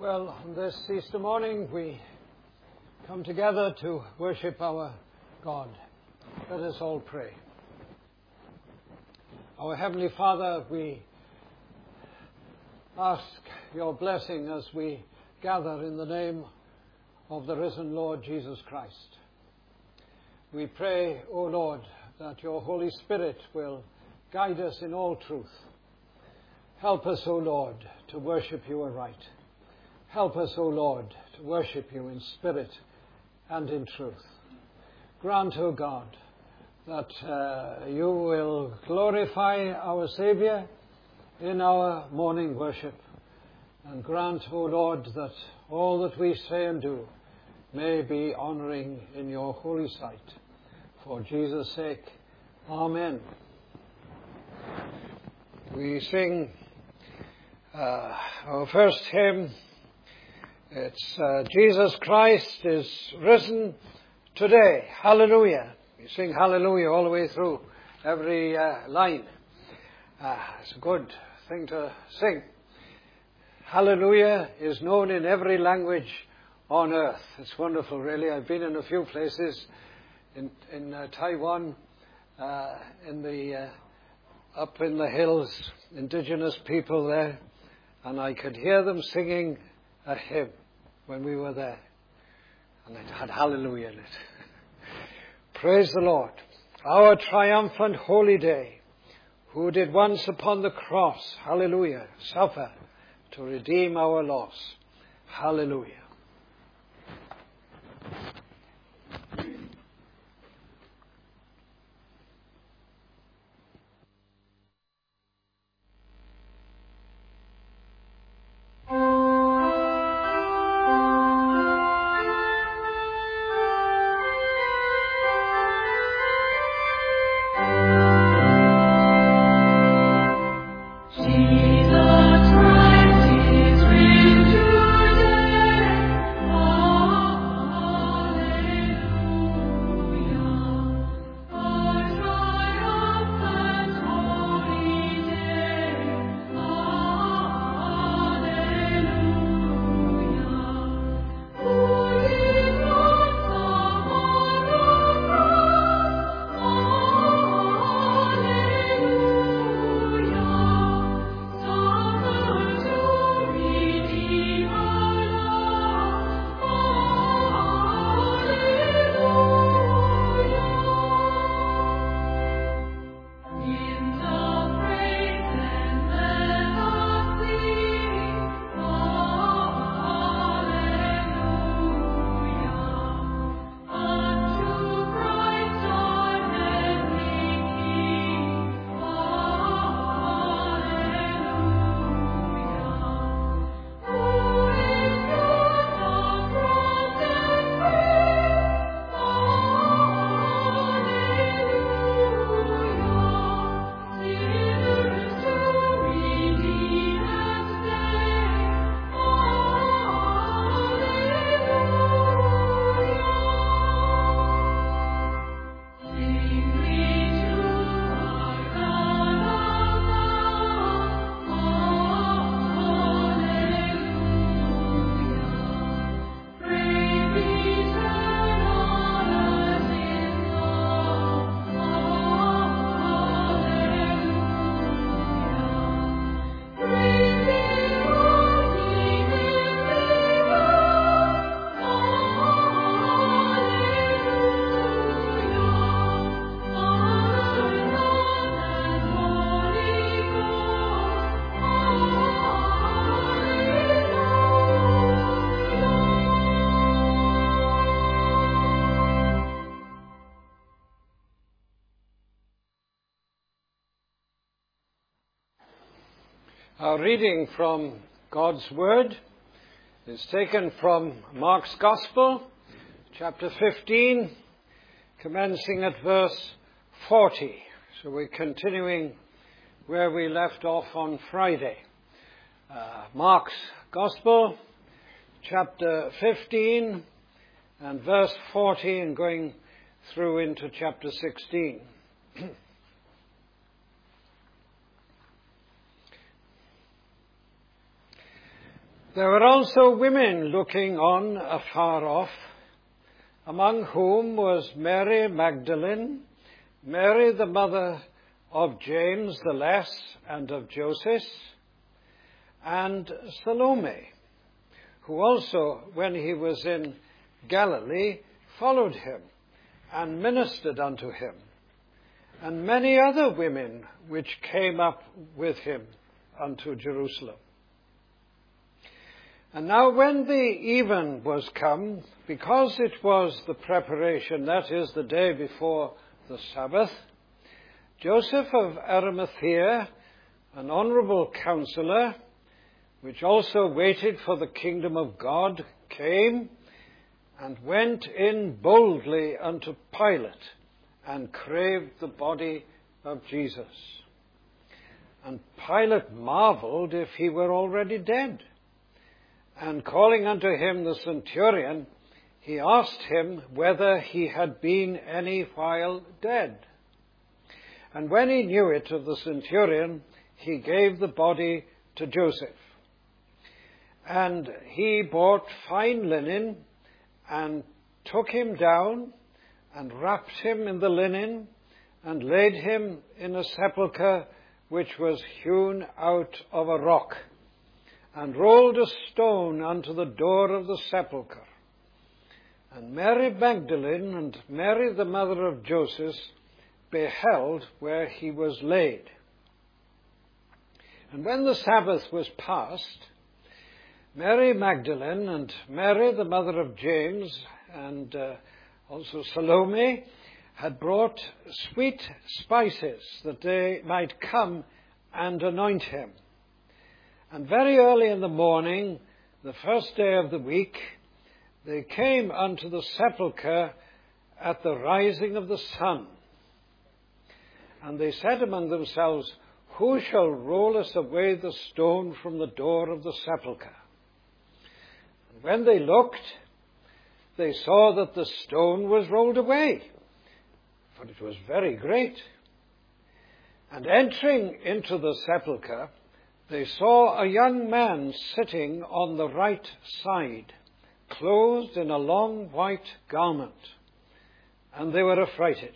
Well, on this Easter morning, we come together to worship our God. Let us all pray. Our Heavenly Father, we ask your blessing as we gather in the name of the risen Lord Jesus Christ. We pray, O Lord, that your Holy Spirit will guide us in all truth. Help us, O Lord, to worship you aright. Help us, O Lord, to worship you in spirit and in truth. Grant, O God, that you will glorify our Saviour in our morning worship. And grant, O Lord, that all that we say and do may be honouring in your holy sight. For Jesus' sake, Amen. We sing our first hymn. It's Jesus Christ is risen today. Hallelujah. We sing hallelujah all the way through every line. It's a good thing to sing. Hallelujah is known in every language on earth. It's wonderful, really. I've been in a few places in Taiwan, up in the hills, indigenous people there, and I could hear them singing a hymn when we were there, and it had hallelujah in it. Praise the Lord. Our triumphant holy day, who did once upon the cross, hallelujah, suffer to redeem our loss. Hallelujah. Our reading from God's Word is taken from Mark's Gospel, chapter 15, commencing at verse 40. So we're continuing where we left off on Friday. Mark's Gospel, chapter 15, and verse 40, and going through into chapter 16. There were also women looking on afar off, among whom was Mary Magdalene, Mary the mother of James the Less and of Joseph, and Salome, who also, when he was in Galilee, followed him and ministered unto him, and many other women which came up with him unto Jerusalem. And now when the even was come, because it was the preparation, that is, the day before the Sabbath, Joseph of Arimathea, an honourable counsellor, which also waited for the kingdom of God, came and went in boldly unto Pilate, and craved the body of Jesus. And Pilate marvelled if he were already dead. And calling unto him the centurion, he asked him whether he had been any while dead. And when he knew it of the centurion, he gave the body to Joseph. And he bought fine linen, and took him down, and wrapped him in the linen, and laid him in a sepulchre which was hewn out of a rock, and rolled a stone unto the door of the sepulchre. And Mary Magdalene and Mary the mother of Joseph beheld where he was laid. And when the Sabbath was past, Mary Magdalene and Mary the mother of James and also Salome had brought sweet spices that they might come and anoint him. And very early in the morning, the first day of the week, they came unto the sepulchre at the rising of the sun. And they said among themselves, Who shall roll us away the stone from the door of the sepulchre? And when they looked, they saw that the stone was rolled away, for it was very great. And entering into the sepulchre, they saw a young man sitting on the right side, clothed in a long white garment, and they were affrighted.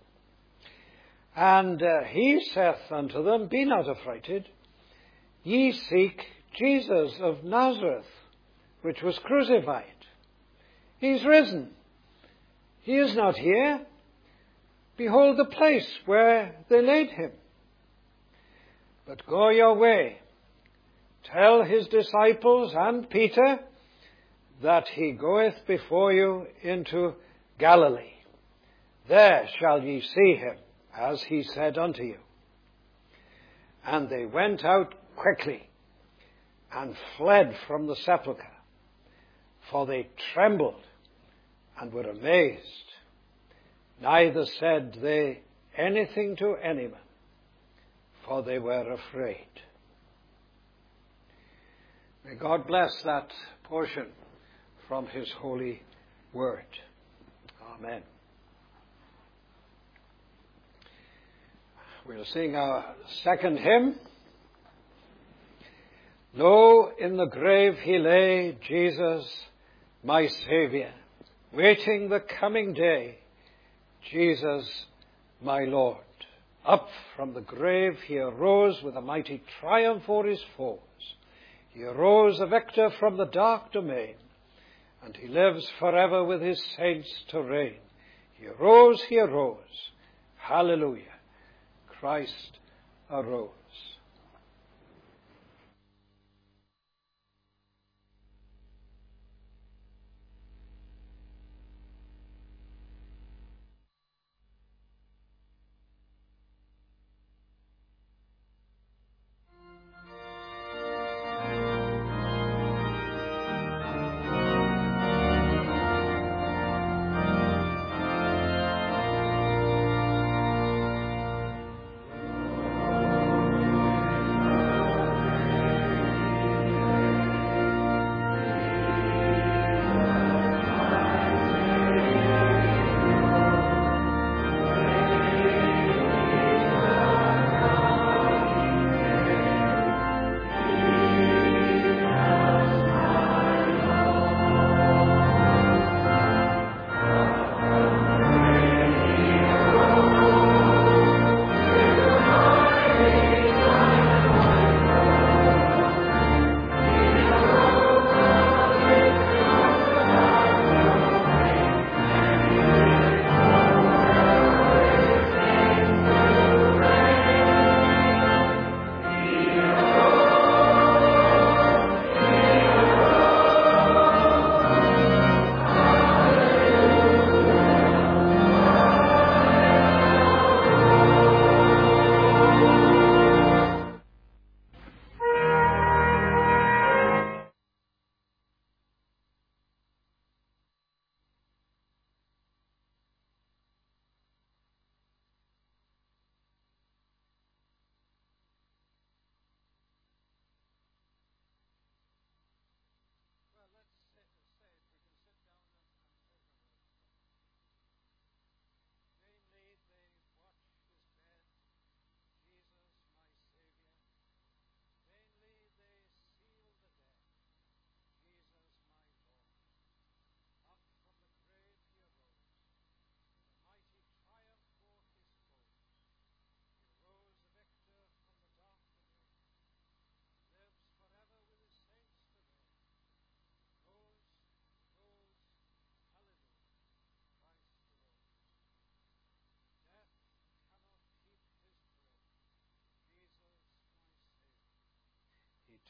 And he saith unto them, Be not affrighted, ye seek Jesus of Nazareth, which was crucified. He is risen. He is not here. Behold the place where they laid him. But go your way. Tell his disciples and Peter that he goeth before you into Galilee. There shall ye see him, as he said unto you. And they went out quickly and fled from the sepulchre, for they trembled and were amazed. Neither said they anything to anyone, for they were afraid. May God bless that portion from his holy word. Amen. We'll sing our second hymn. Lo, in the grave he lay, Jesus, my Saviour, waiting the coming day, Jesus, my Lord. Up from the grave he arose with a mighty triumph o'er his foes. He arose a victor from the dark domain, and he lives forever with his saints to reign. He arose, hallelujah, Christ arose.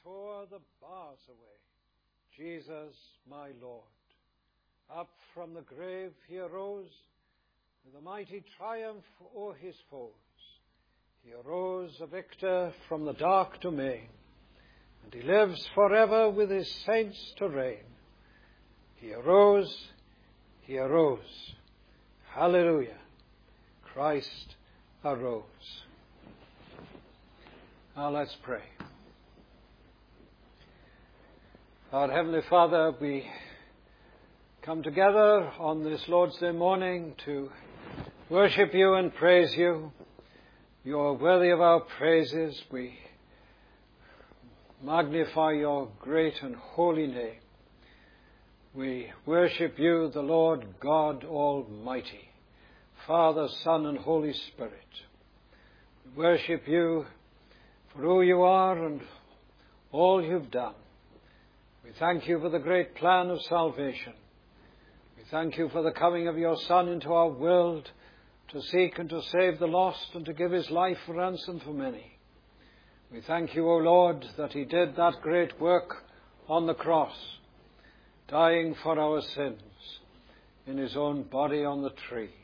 tore the bars away. Jesus, my Lord. Up from the grave he arose with a mighty triumph o'er his foes. He arose a victor from the dark domain, and he lives forever with his saints to reign. He arose, he arose. Hallelujah. Christ arose. Now let's pray. Our Heavenly Father, we come together on this Lord's Day morning to worship you and praise you. You are worthy of our praises. We magnify your great and holy name. We worship you, the Lord God Almighty, Father, Son, and Holy Spirit. We worship you for who you are and all you've done. We thank you for the great plan of salvation. We thank you for the coming of your Son into our world to seek and to save the lost and to give his life a ransom for many. We thank you, O Lord, that he did that great work on the cross, dying for our sins in his own body on the tree.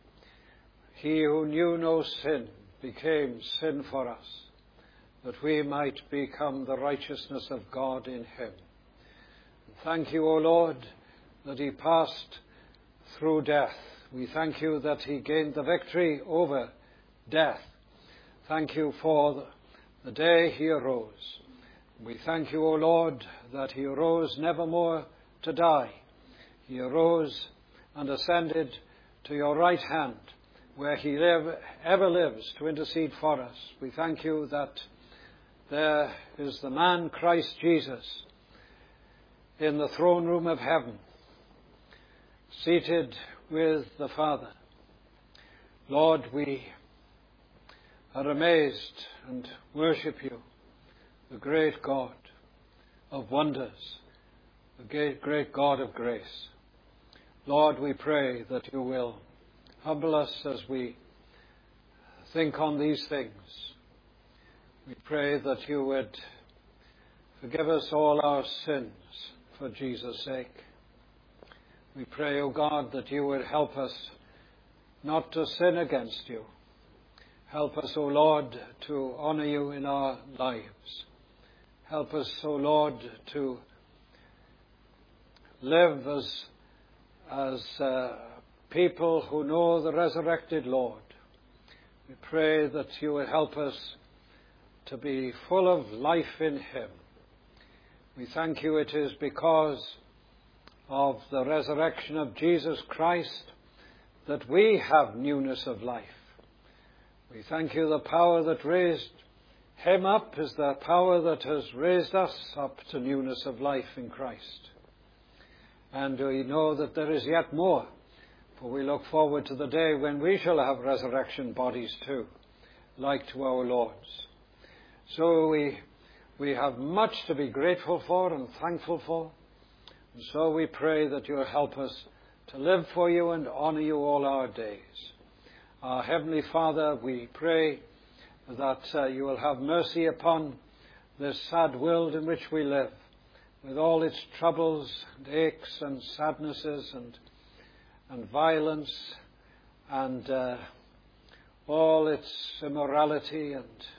He who knew no sin became sin for us, that we might become the righteousness of God in him. And thank you, O Lord, that he passed through death. We thank you that he gained the victory over death. Thank you for the day he arose. We thank you, O Lord, that he arose nevermore to die. He arose and ascended to your right hand, where he ever lives to intercede for us. We thank you that there is the man Christ Jesus in the throne room of heaven, seated with the Father. Lord, we are amazed and worship you, the great God of wonders, the great God of grace. Lord, we pray that you will humble us as we think on these things. We pray that you would forgive us all our sins for Jesus' sake. We pray, O God, that you would help us not to sin against you. Help us, O Lord, to honor you in our lives. Help us, O Lord, to live as people who know the resurrected Lord. We pray that you would help us to be full of life in him. We thank you it is because of the resurrection of Jesus Christ that we have newness of life. We thank you the power that raised him up is the power that has raised us up to newness of life in Christ. And we know that there is yet more, for we look forward to the day when we shall have resurrection bodies too, like to our Lord's. So we have much to be grateful for and thankful for. And so we pray that you'll help us to live for you and honor you all our days. Our Heavenly Father, we pray that you will have mercy upon this sad world in which we live, with all its troubles and aches and sadnesses and violence and all its immorality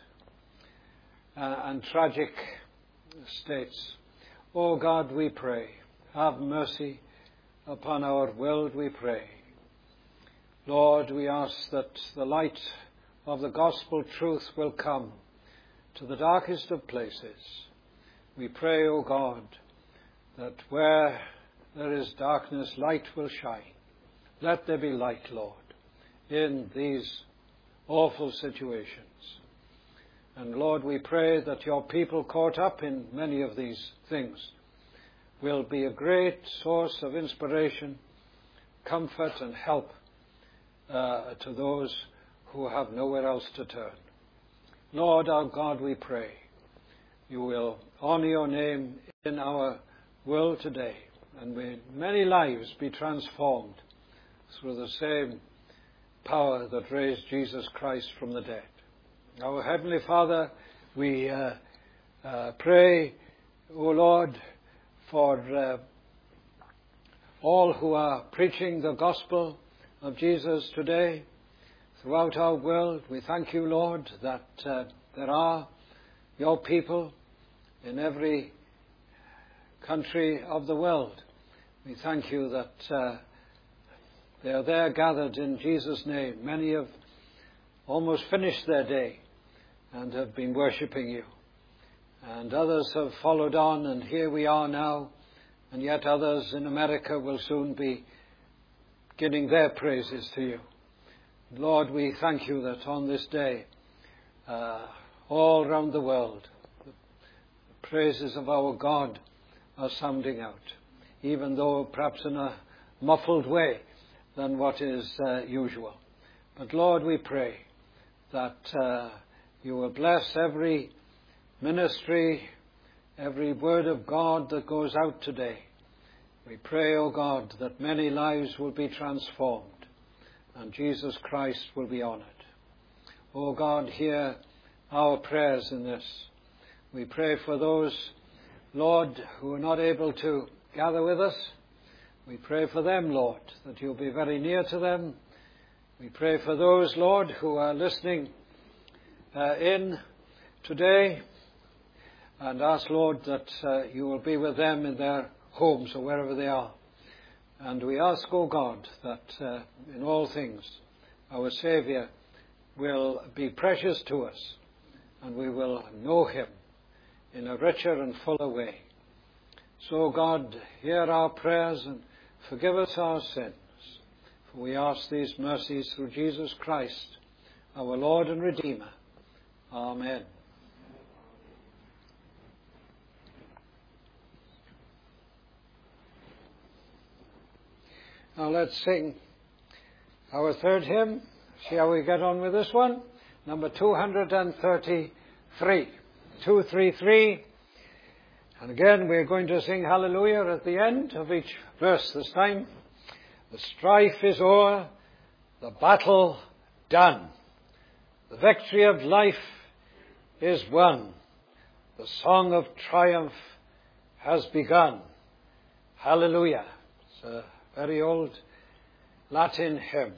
and tragic states. O God, we pray, have mercy upon our world, we pray. Lord, we ask that the light of the gospel truth will come to the darkest of places. We pray, O God, that where there is darkness, light will shine. Let there be light, Lord, in these awful situations. And Lord, we pray that your people caught up in many of these things will be a great source of inspiration, comfort, and help to those who have nowhere else to turn. Lord our God, we pray you will honor your name in our world today, and may many lives be transformed through the same power that raised Jesus Christ from the dead. Our Heavenly Father, we Pray, O Lord, for all who are preaching the gospel of Jesus today throughout our world. We thank you, Lord, that there are your people in every country of the world. We thank you that they are there gathered in Jesus' name. Many have almost finished their day and have been worshipping you. And others have followed on, and here we are now, and yet others in America will soon be giving their praises to you. Lord, we thank you that on this day, all around the world, the praises of our God are sounding out, even though perhaps in a muffled way than what is usual. But Lord, we pray that you will bless every ministry, every word of God that goes out today. We pray, O God, that many lives will be transformed and Jesus Christ will be honored. O God, hear our prayers in this. We pray for those, Lord, who are not able to gather with us. We pray for them, Lord, that you'll be very near to them. We pray for those, Lord, who are listening in today, and ask, Lord, that you will be with them in their homes or wherever they are. And we ask, O God, that in all things our Saviour will be precious to us, and we will know him in a richer and fuller way. So, God, hear our prayers and forgive us our sins. For we ask these mercies through Jesus Christ, our Lord and Redeemer. Amen. Now let's sing our third hymn. See how we get on with this one. Number 233. 233. And again, we're going to sing Hallelujah at the end of each verse this time. The strife is o'er, the battle done. The victory of life is won. The song of triumph has begun. Hallelujah. It's a very old Latin hymn.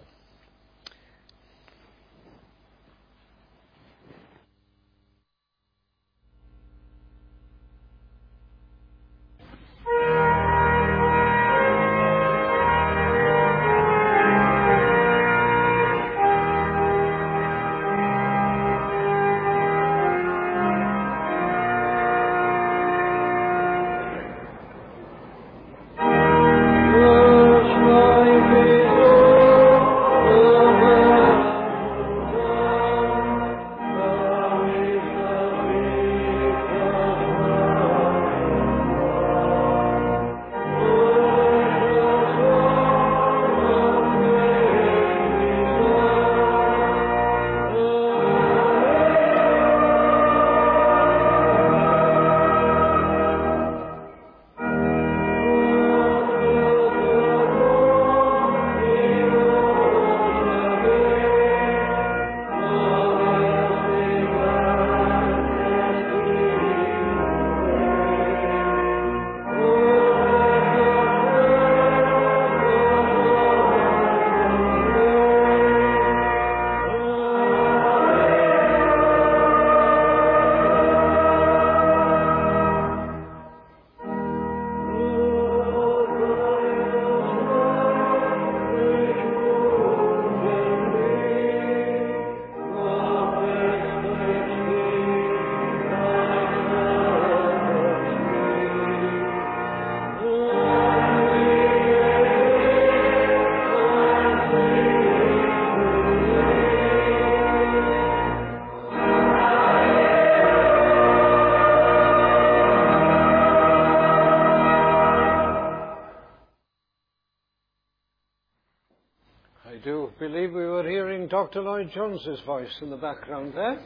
believe we were hearing Dr. Lloyd Jones's voice in the background there.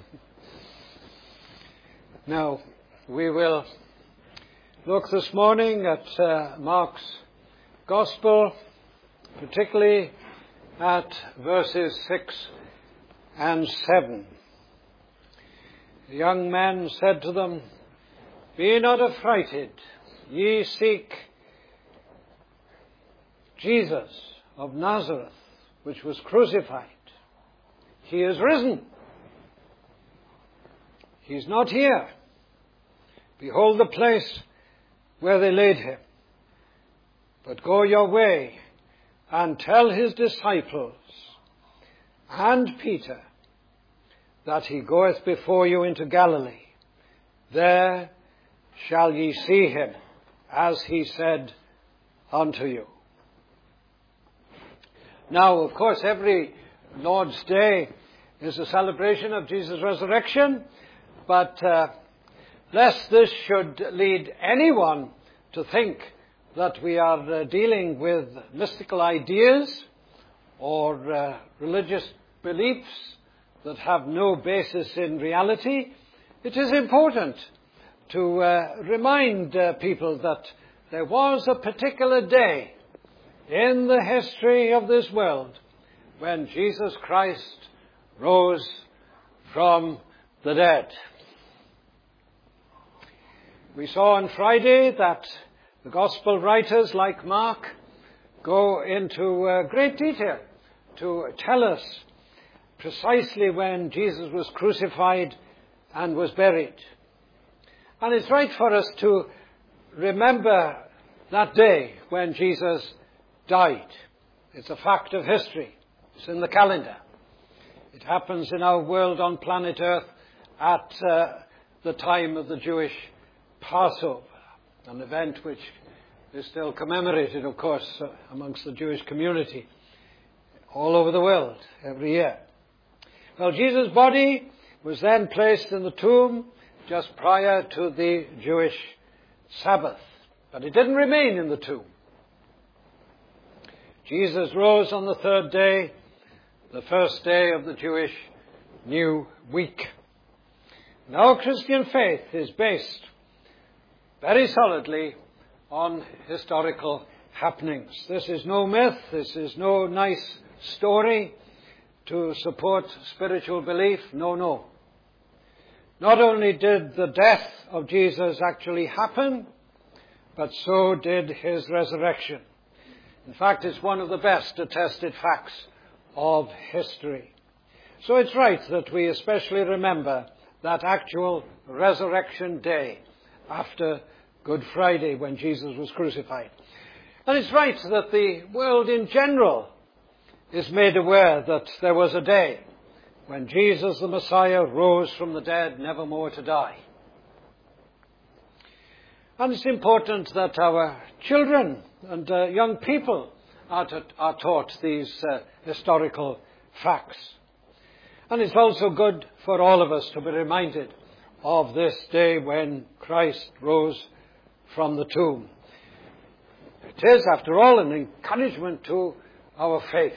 Now, we will look this morning at Mark's Gospel, particularly at verses 6 and 7. The young men said to them, "Be not affrighted. Ye seek Jesus of Nazareth, which was crucified. He is risen. He's not here. Behold the place where they laid him. But go your way and tell his disciples and Peter that he goeth before you into Galilee. There shall ye see him, as he said unto you." Now, of course, every Lord's Day is a celebration of Jesus' resurrection, but lest this should lead anyone to think that we are dealing with mystical ideas or religious beliefs that have no basis in reality, it is important to remind people that there was a particular day in the history of this world when Jesus Christ rose from the dead. We saw on Friday that the Gospel writers, like Mark, go into great detail to tell us precisely when Jesus was crucified and was buried. And it's right for us to remember that day when Jesus died. It's a fact of history. It's in the calendar. It happens in our world on planet Earth at the time of the Jewish Passover, an event which is still commemorated, of course, amongst the Jewish community all over the world every year. Well, Jesus' body was then placed in the tomb just prior to the Jewish Sabbath, but it didn't remain in the tomb. Jesus rose on the third day, the first day of the Jewish New Week. And our Christian faith is based very solidly on historical happenings. This is no myth. This is no nice story to support spiritual belief. No, no. Not only did the death of Jesus actually happen, but so did his resurrection. In fact, it's one of the best attested facts of history. So it's right that we especially remember that actual resurrection day after Good Friday when Jesus was crucified. And it's right that the world in general is made aware that there was a day when Jesus the Messiah rose from the dead, never more to die. And it's important that our children and young people are taught these historical facts. And it's also good for all of us to be reminded of this day when Christ rose from the tomb. It is, after all, an encouragement to our faith.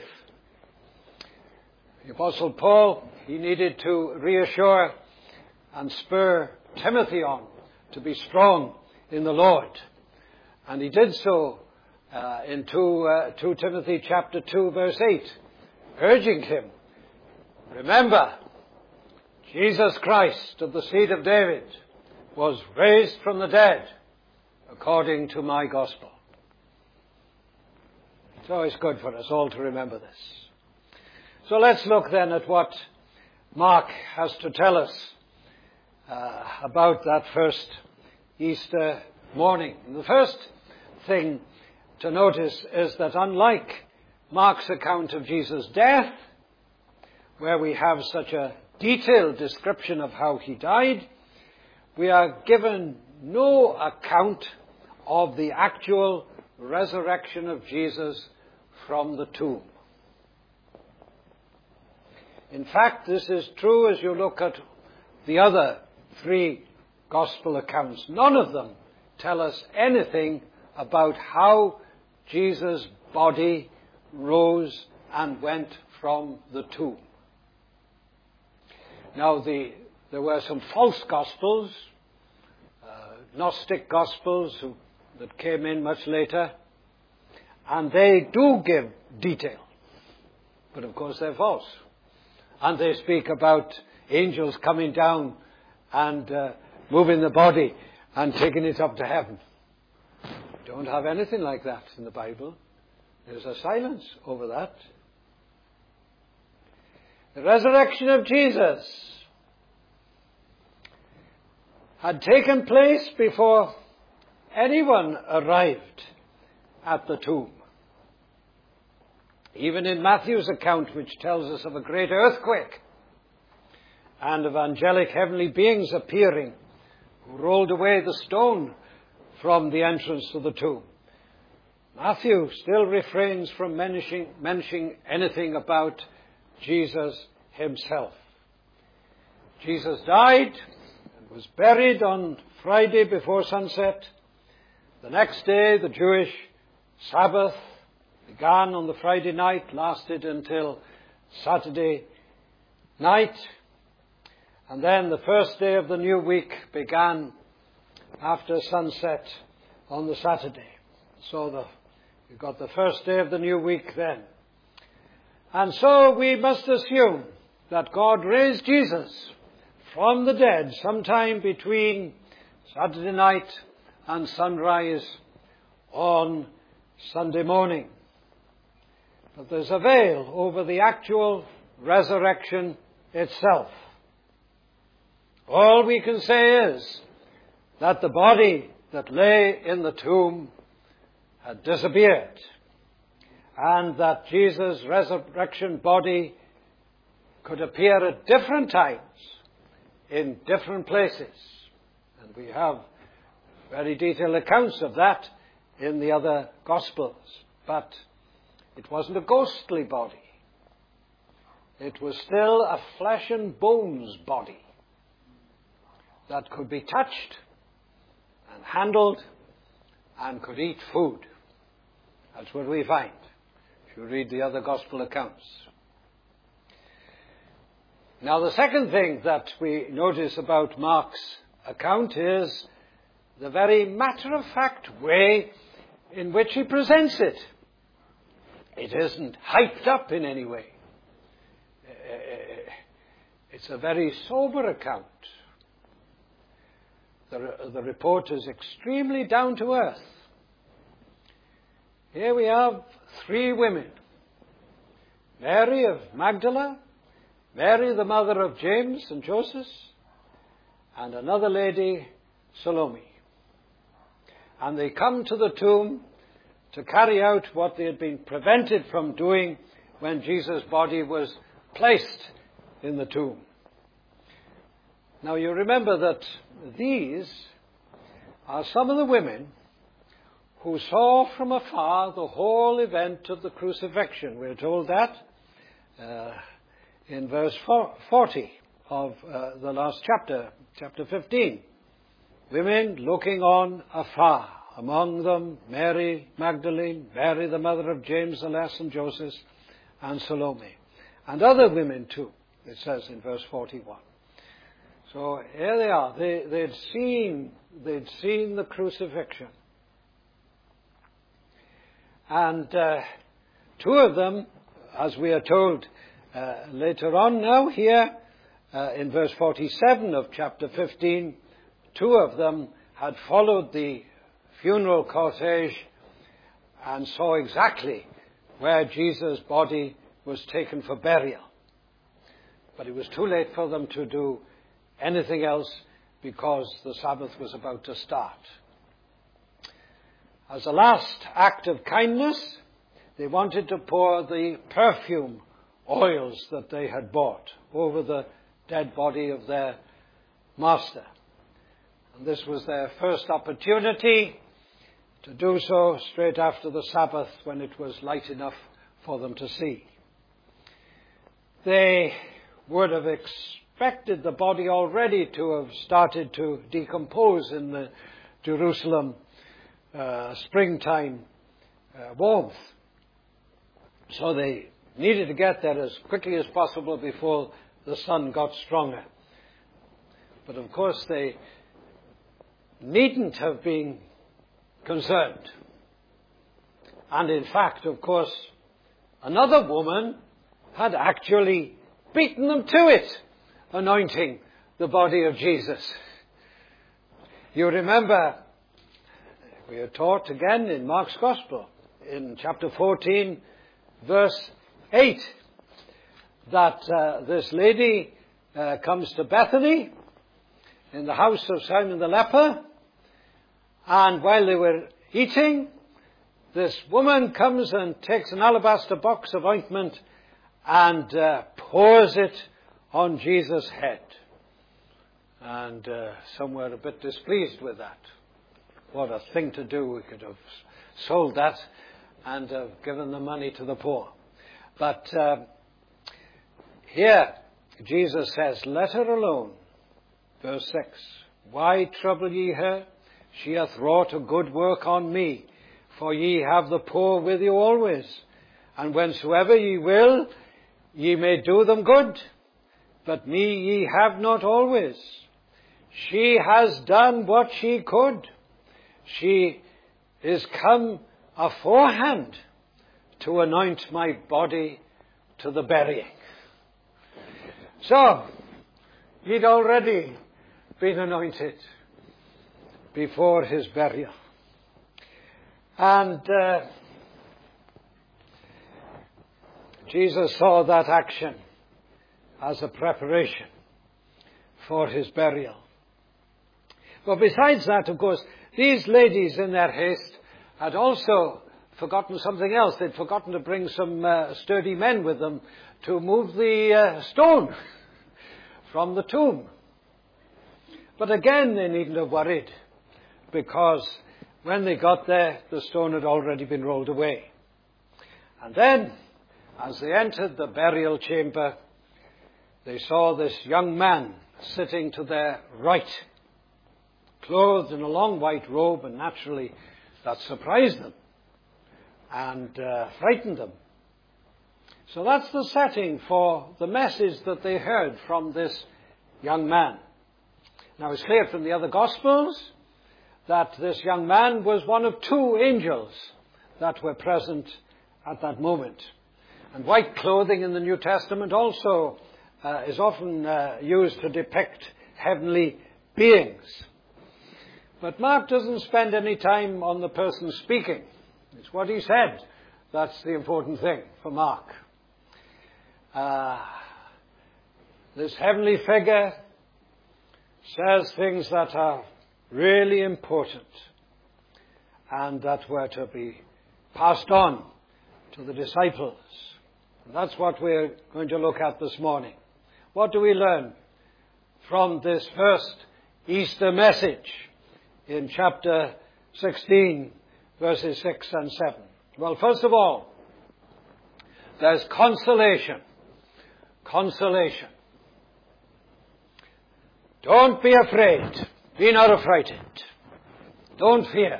The Apostle Paul, he needed to reassure and spur Timothy on to be strong in the Lord. And he did so in 2 Timothy chapter 2, verse 8, urging him, "Remember, Jesus Christ of the seed of David was raised from the dead according to my gospel." It's always good for us all to remember this. So let's look then at what Mark has to tell us about that first Easter morning. And the first thing to notice is that unlike Mark's account of Jesus' death, where we have such a detailed description of how he died, we are given no account of the actual resurrection of Jesus from the tomb. In fact, this is true as you look at the other three gospel accounts. None of them tell us anything about how Jesus' body rose and went from the tomb. Now, there were some false gospels, Gnostic gospels that came in much later, and they do give detail. But of course they're false. And they speak about angels coming down and moving the body and taking it up to heaven. We don't have anything like that in the Bible. There's a silence over that. The resurrection of Jesus had taken place before anyone arrived at the tomb. Even in Matthew's account, which tells us of a great earthquake and of angelic heavenly beings appearing who rolled away the stone from the entrance to the tomb, Matthew still refrains from mentioning anything about Jesus himself. Jesus died and was buried on Friday before sunset. The next day, the Jewish Sabbath began on the Friday night, lasted until Saturday night, and then the first day of the new week began after sunset on the Saturday. So you've got the first day of the new week then. And so we must assume that God raised Jesus from the dead sometime between Saturday night and sunrise on Sunday morning. But there's a veil over the actual resurrection itself. All we can say is that the body that lay in the tomb had disappeared, and that Jesus' resurrection body could appear at different times in different places. And we have very detailed accounts of that in the other Gospels. But it wasn't a ghostly body. It was still a flesh and bones body that could be touched and handled and could eat food. That's what we find if you read the other Gospel accounts. Now, the second thing that we notice about Mark's account is the very matter-of-fact way in which he presents it. It isn't hyped up in any way. It's a very sober account. The report is extremely down to earth. Here we have 3 women. Mary of Magdala, Mary the mother of James and Joseph, and another lady, Salome. And they come to the tomb to carry out what they had been prevented from doing when Jesus' body was placed in the tomb. Now you remember that these are some of the women who saw from afar the whole event of the crucifixion. We're told that in verse 40 of the last chapter, chapter 15. Women looking on afar, among them Mary Magdalene, Mary the mother of James the Less and Joseph, and Salome. And other women too, it says in verse 41. So here they are. They'd seen the crucifixion. And 2 of them, as we are told later on now here, in verse 47 of chapter 15, 2 of them had followed the funeral cortege and saw exactly where Jesus' body was taken for burial. But it was too late for them to do anything else because the Sabbath was about to start. As a last act of kindness, they wanted to pour the perfume oils that they had bought over the dead body of their master. And this was their first opportunity to do so straight after the Sabbath when it was light enough for them to see. They would have expected the body already to have started to decompose in the Jerusalem springtime warmth. So they needed to get there as quickly as possible before the sun got stronger. But of course they needn't have been concerned. And in fact, of course, another woman had actually beaten them to it, anointing the body of Jesus. You remember, we are taught again in Mark's Gospel, in chapter 14, verse 8, that this lady comes to Bethany in the house of Simon the leper, and while they were eating, this woman comes and takes an alabaster box of ointment and pours it on Jesus' head. And some were a bit displeased with that. What a thing to do. We could have sold that and have given the money to the poor. But here, Jesus says, let her alone. Verse 6, why trouble ye her? She hath wrought a good work on me. For ye have the poor with you always, and whensoever ye will, ye may do them good. But me ye have not always. She has done what she could. She is come aforehand to anoint my body to the burying. So, he'd already been anointed before his burial. And Jesus saw that action as a preparation for his burial. But besides that, of course, these ladies in their haste had also forgotten something else. They'd forgotten to bring some sturdy men with them to move the stone from the tomb. But again, they needn't have worried, because when they got there, the stone had already been rolled away. And then, as they entered the burial chamber, they saw this young man sitting to their right, clothed in a long white robe, and naturally that surprised them and frightened them. So that's the setting for the message that they heard from this young man. Now, it's clear from the other Gospels that this young man was one of two angels that were present at that moment. And white clothing in the New Testament also is often used to depict heavenly beings. But Mark doesn't spend any time on the person speaking. It's what he said that's the important thing for Mark. This heavenly figure says things that are really important and that were to be passed on to the disciples. And that's what we're going to look at this morning. What do we learn from this first Easter message in chapter 16, verses 6 and 7? Well, first of all, there's consolation. Consolation. Don't be afraid. Be not affrighted. Don't fear.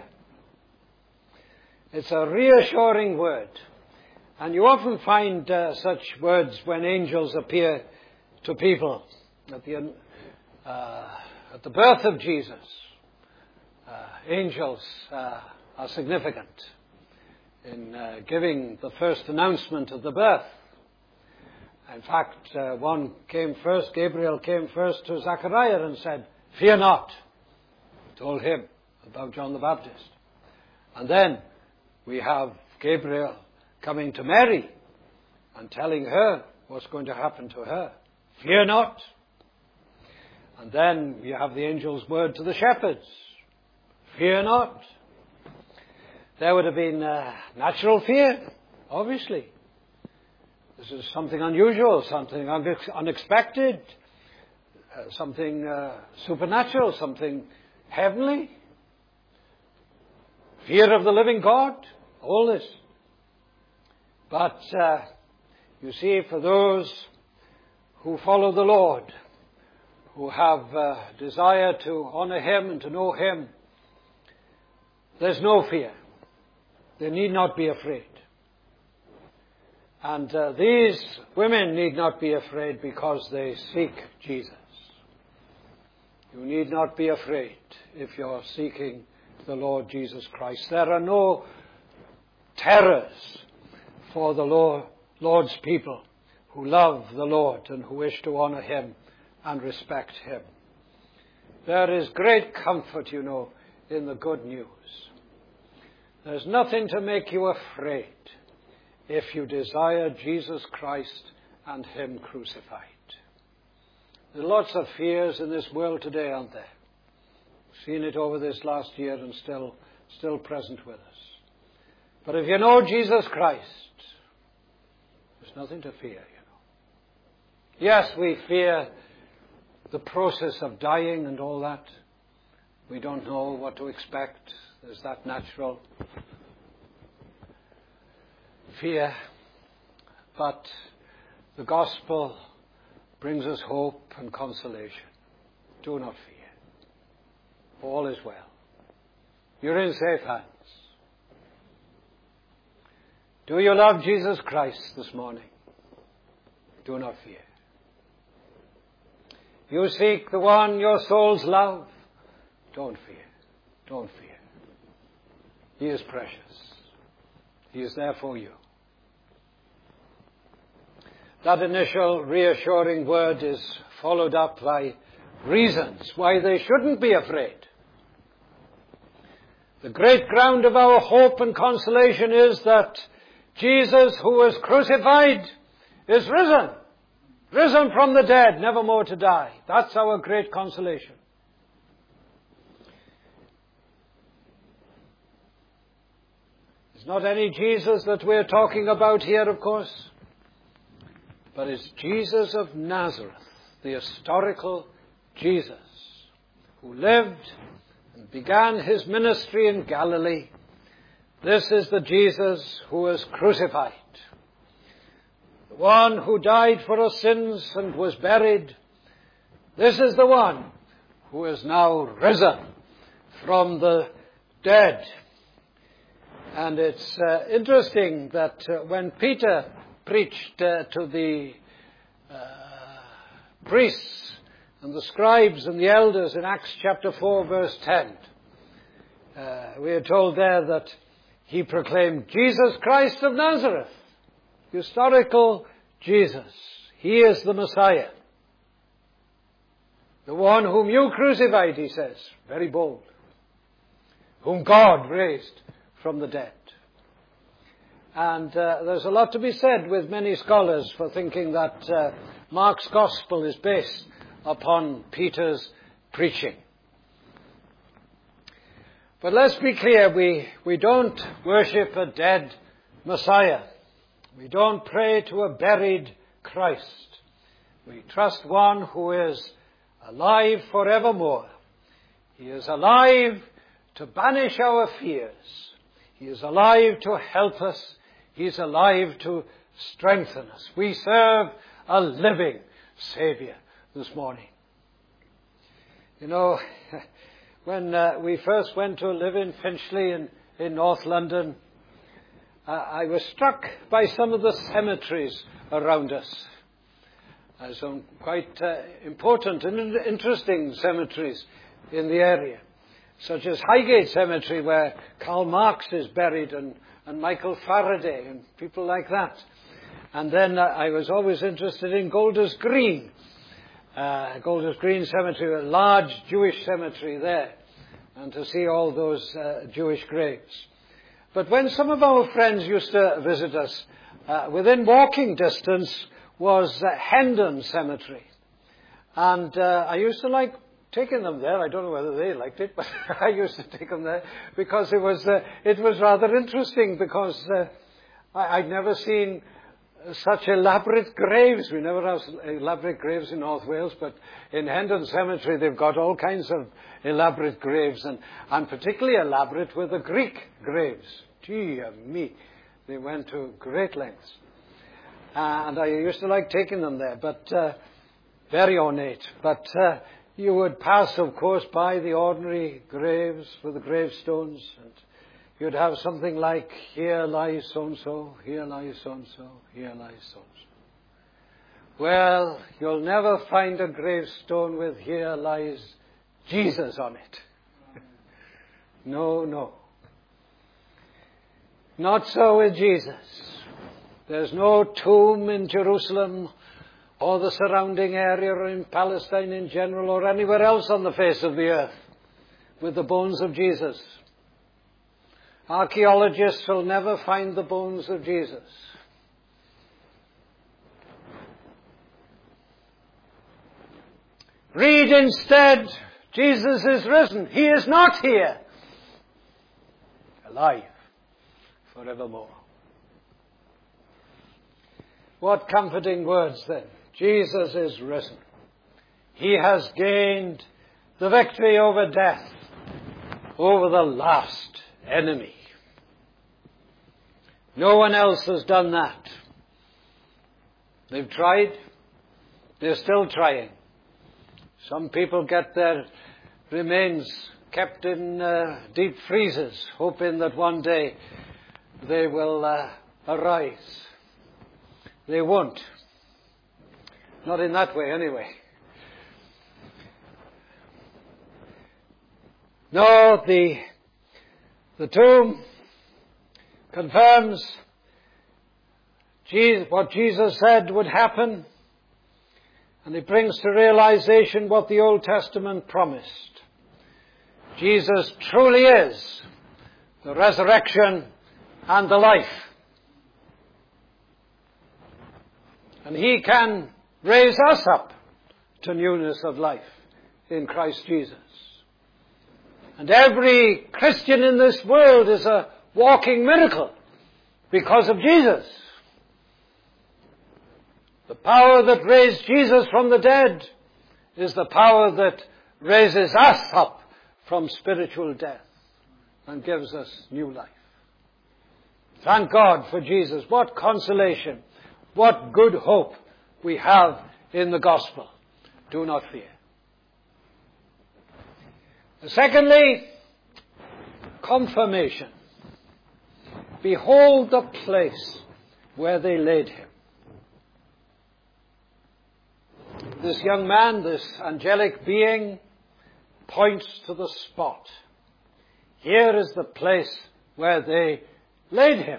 It's a reassuring word. And you often find such words when angels appear to people. At the birth of Jesus, angels are significant in giving the first announcement of the birth. In fact, one came first, Gabriel came first to Zechariah and said, "Fear not," told him about John the Baptist. And then we have Gabriel coming to Mary and telling her what's going to happen to her. Fear not. And then you have the angel's word to the shepherds. Fear not. There would have been natural fear, obviously. This is something unusual, something unexpected, something supernatural, something heavenly. Fear of the living God, all this. But you see, for those who follow the Lord, who have desire to honor Him and to know Him, there's no fear. They need not be afraid. And these women need not be afraid because they seek Jesus. You need not be afraid if you're seeking the Lord Jesus Christ. There are no terrors for the Lord's people who love the Lord and who wish to honor Him and respect him. There is great comfort, in the good news. There's nothing to make you afraid if you desire Jesus Christ and him crucified. There are lots of fears in this world today, aren't there? Seen it over this last year and still present with us. But if you know Jesus Christ, there's nothing to fear, Yes, we fear the process of dying and all that. We don't know what to expect. There's that natural fear. But the gospel brings us hope and consolation. Do not fear. All is well. You're in safe hands. Do you love Jesus Christ this morning? Do not fear. You seek the one your souls love? Don't fear. Don't fear. He is precious. He is there for you. That initial reassuring word is followed up by reasons why they shouldn't be afraid. The great ground of our hope and consolation is that Jesus, who was crucified, is risen. Risen from the dead, never more to die. That's our great consolation. It's not any Jesus that we're talking about here, of course, but it's Jesus of Nazareth, the historical Jesus, who lived and began his ministry in Galilee. This is the Jesus who was crucified. The one who died for our sins and was buried. This is the one who is now risen from the dead. And it's interesting that when Peter preached to the priests and the scribes and the elders in Acts chapter 4 verse 10, we are told there that he proclaimed Jesus Christ of Nazareth, historical Jesus. He is the Messiah. The one whom you crucified, he says, very bold, whom God raised from the dead. And there's a lot to be said with many scholars for thinking that Mark's gospel is based upon Peter's preaching. But let's be clear, we don't worship a dead Messiah. We don't pray to a buried Christ. We trust one who is alive forevermore. He is alive to banish our fears. He is alive to help us. He is alive to strengthen us. We serve a living Savior this morning. When we first went to live in Finchley in North London, I was struck by some of the cemeteries around us. Some quite important and interesting cemeteries in the area, such as Highgate Cemetery, where Karl Marx is buried, and Michael Faraday, and people like that. And then I was always interested in Golders Green. Golders Green Cemetery, a large Jewish cemetery there, and to see all those Jewish graves. But when some of our friends used to visit us, within walking distance was Hendon Cemetery. And I used to like taking them there. I don't know whether they liked it, but I used to take them there because it was rather interesting, because I'd never seen such elaborate graves. We never have elaborate graves in North Wales, but in Hendon Cemetery they've got all kinds of elaborate graves, and particularly elaborate were the Greek graves. Gee me, they went to great lengths. And I used to like taking them there, but very ornate. But you would pass, of course, by the ordinary graves with the gravestones, and you'd have something like, here lies so-and-so, here lies so-and-so, here lies so-and-so. Well, you'll never find a gravestone with here lies Jesus on it. No. Not so with Jesus. There's no tomb in Jerusalem or the surrounding area, or in Palestine in general, or anywhere else on the face of the earth, with the bones of Jesus. Archaeologists will never find the bones of Jesus. Read instead, Jesus is risen. He is not here. Alive forevermore. What comforting words then. Jesus is risen. He has gained the victory over death, over the last enemy. No one else has done that. They've tried. They're still trying. Some people get their remains kept in deep freezers, hoping that one day they will arise. They won't. Not in that way, anyway. No, the tomb confirms what Jesus said would happen, and it brings to realization what the Old Testament promised. Jesus truly is the resurrection and the life. And He can raise us up to newness of life in Christ Jesus. And every Christian in this world is a walking miracle because of Jesus. The power that raised Jesus from the dead is the power that raises us up from spiritual death and gives us new life. Thank God for Jesus. What consolation, what good hope we have in the gospel. Do not fear. Secondly, confirmation. Behold the place where they laid him. This young man, this angelic being, points to the spot. Here is the place where they laid him.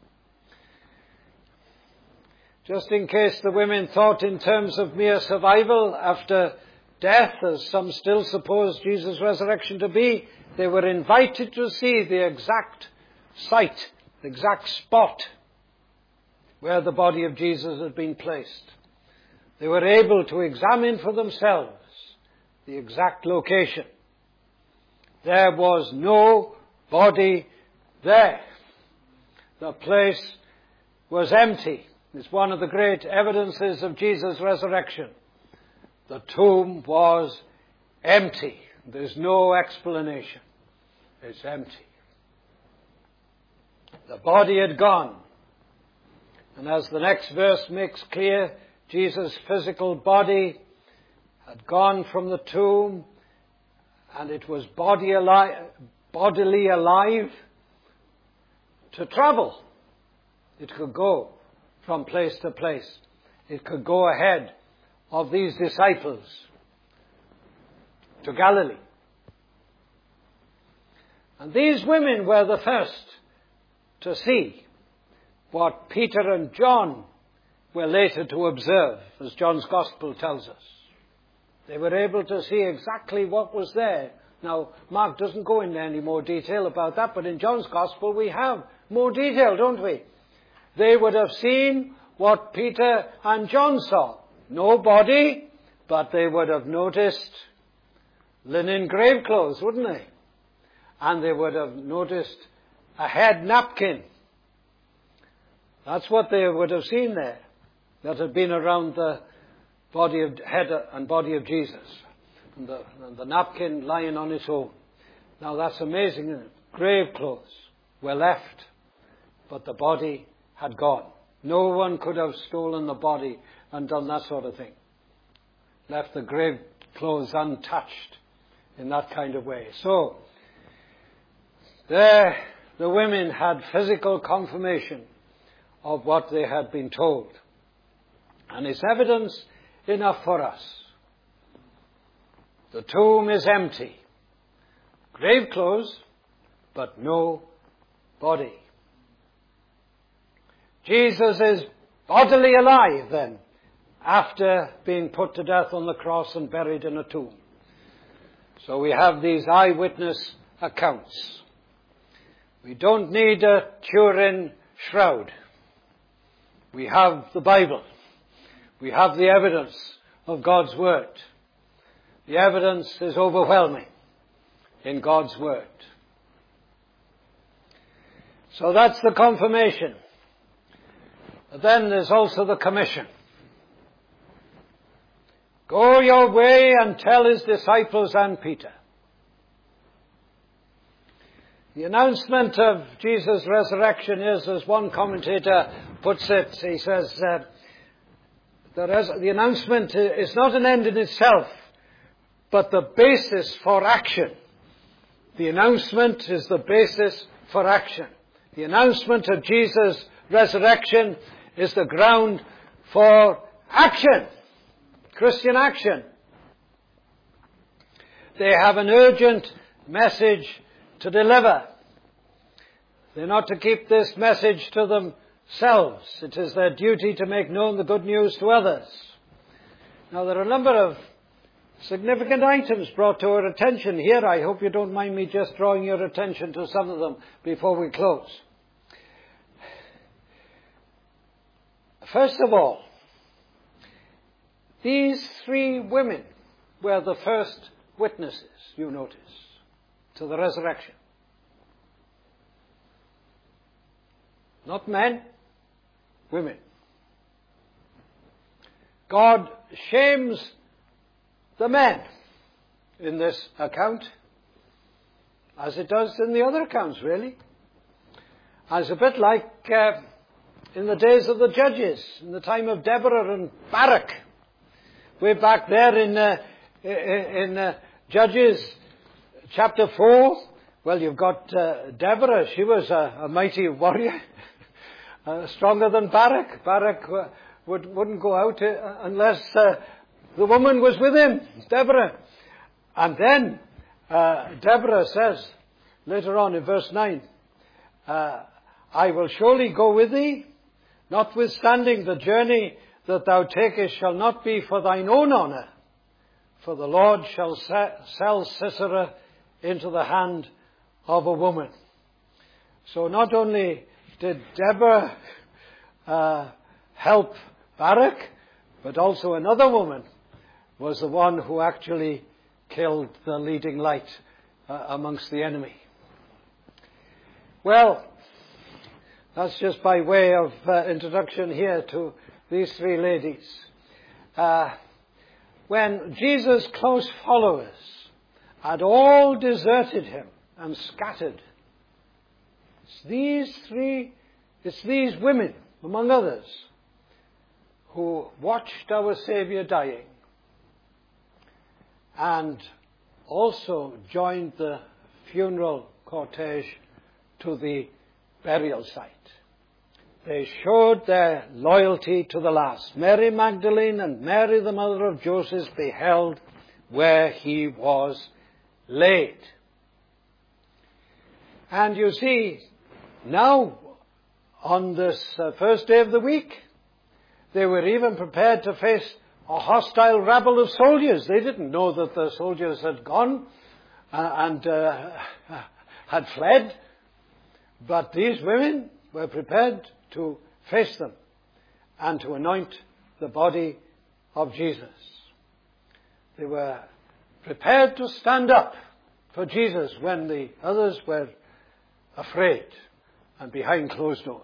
Just in case the women thought in terms of mere survival after death, as some still suppose Jesus' resurrection to be, they were invited to see the exact site, the exact spot where the body of Jesus had been placed. They were able to examine for themselves the exact location. There was no body there. The place was empty. It's one of the great evidences of Jesus' resurrection. The tomb was empty. There's no explanation. It's empty. The body had gone. And as the next verse makes clear, Jesus' physical body had gone from the tomb, and it was bodily alive to travel. It could go from place to place. It could go ahead of these disciples to Galilee. And these women were the first to see what Peter and John were later to observe, as John's Gospel tells us. They were able to see exactly what was there. Now, Mark doesn't go into any more detail about that, but in John's Gospel we have more detail, don't we? They would have seen what Peter and John saw. No body, but they would have noticed linen grave clothes, wouldn't they? And they would have noticed a head napkin. That's what they would have seen there, that had been around the head and body of Jesus. And the napkin lying on its own. Now that's amazing, isn't it? Grave clothes were left, but the body had gone. No one could have stolen the body and done that sort of thing. Left the grave clothes untouched in that kind of way. So, there the women had physical confirmation of what they had been told. And it's evidence enough for us. The tomb is empty. Grave clothes, but no body. Jesus is bodily alive then, after being put to death on the cross and buried in a tomb. So we have these eyewitness accounts. We don't need a Turin shroud. We have the Bible. We have the evidence of God's Word. The evidence is overwhelming in God's Word. So that's the confirmation. But then there's also the commission. Go your way and tell his disciples and Peter. The announcement of Jesus' resurrection is, as one commentator puts it, he says, the announcement is not an end in itself, but the basis for action. The announcement is the basis for action. The announcement of Jesus' resurrection is the ground for action. Christian action. They have an urgent message to deliver. They're not to keep this message to themselves. It is their duty to make known the good news to others. Now, there are a number of significant items brought to our attention here. I hope you don't mind me just drawing your attention to some of them before we close. First of all, these three women were the first witnesses, you notice, to the resurrection. Not men, women. God shames the men in this account, as it does in the other accounts, really. It's a bit like in the days of the judges, in the time of Deborah and Barak. Way back there in Judges chapter 4, well, you've got Deborah. She was a mighty warrior, stronger than Barak. Barak wouldn't go out unless the woman was with him, Deborah. And then Deborah says, later on in verse 9, I will surely go with thee, notwithstanding the journey that thou takest shall not be for thine own honour, for the Lord shall sell Sisera into the hand of a woman. So not only did Deborah help Barak, but also another woman was the one who actually killed the leading light amongst the enemy. Well, that's just by way of introduction here to these three ladies. When Jesus' close followers had all deserted him and scattered, it's these women, among others, who watched our Saviour dying and also joined the funeral cortege to the burial site. They showed their loyalty to the last. Mary Magdalene and Mary, the mother of Joseph, beheld where he was laid. And you see, now, on this first day of the week, they were even prepared to face a hostile rabble of soldiers. They didn't know that the soldiers had gone and had fled. But these women were prepared to face them and to anoint the body of Jesus. They were prepared to stand up for Jesus when the others were afraid and behind closed doors.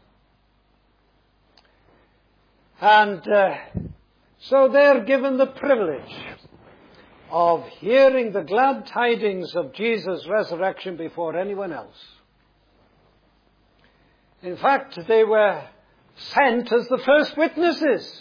And so they're given the privilege of hearing the glad tidings of Jesus' resurrection before anyone else. In fact, they were sent as the first witnesses.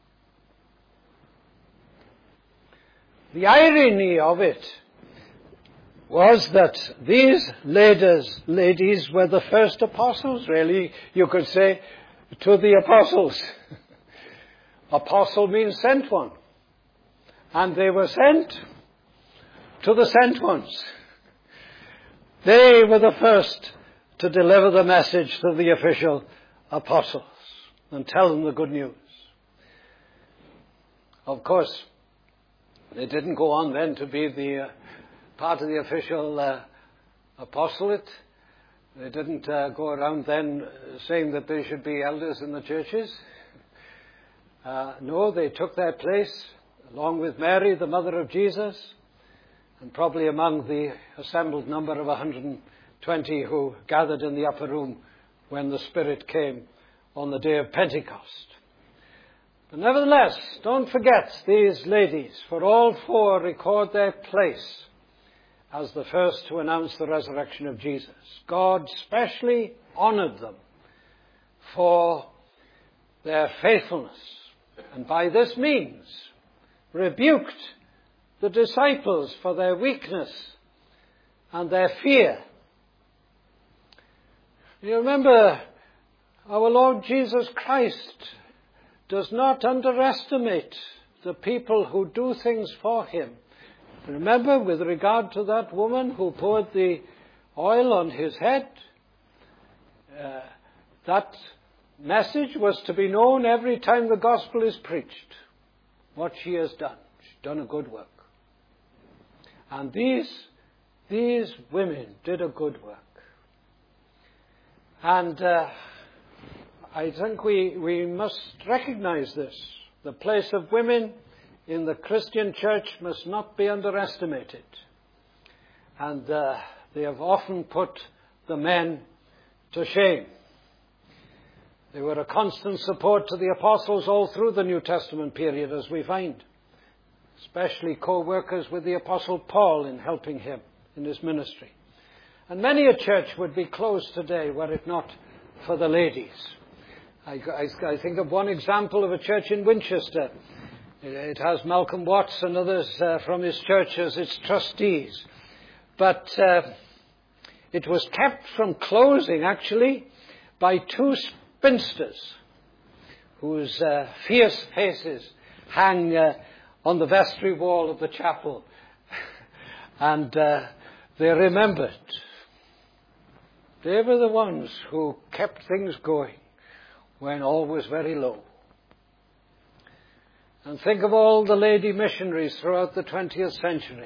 The irony of it was that these ladies were the first apostles, really, you could say, to the apostles. Apostle means sent one. And they were sent to the sent ones. They were the first to deliver the message to the official apostles and tell them the good news. Of course, they didn't go on then to be the part of the official apostolate. They didn't go around then saying that they should be elders in the churches. No, they took their place along with Mary, the mother of Jesus, and probably among the assembled number of 120 who gathered in the upper room when the Spirit came on the day of Pentecost. But nevertheless, don't forget these ladies, for all four record their place as the first to announce the resurrection of Jesus. God specially honored them for their faithfulness, and by this means rebuked the disciples for their weakness and their fear. You remember, our Lord Jesus Christ does not underestimate the people who do things for him. Remember, with regard to that woman who poured the oil on his head, that message was to be known every time the gospel is preached. What she has done. She's done a good work. And these women did a good work. And I think we must recognize this. The place of women in the Christian church must not be underestimated. And they have often put the men to shame. They were a constant support to the apostles all through the New Testament period, as we find. Especially co-workers with the Apostle Paul in helping him in his ministry. And many a church would be closed today were it not for the ladies. I think of one example of a church in Winchester. It has Malcolm Watts and others from his church as its trustees. But it was kept from closing, actually, by two spinsters whose fierce faces hang on the vestry wall of the chapel. And they remembered. They were the ones who kept things going when all was very low. And think of all the lady missionaries throughout the 20th century.